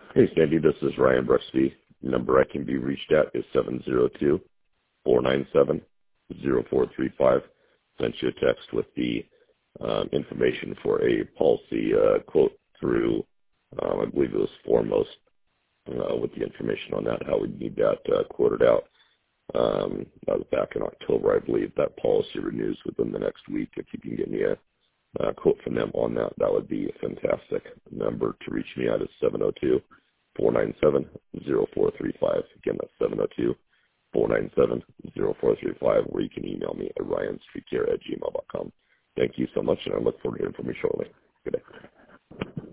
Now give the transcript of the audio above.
Hey, Sandy, this is Ryan Brusty. The number I can be reached at is 702-497-0435. Sent you a text with the information for a policy quote through, I believe it was Foremost, with the information on that, how we need that quoted out. That was back in October, I believe. That policy renews within the next week. If you can get me a quote from them on that, that would be a fantastic. Number to reach me at is 702-497-0435. Again, that's 702-497-0435, where you can email me at ryanstreetcare@gmail.com. Thank you so much, and I look forward to hearing from you shortly. Good day.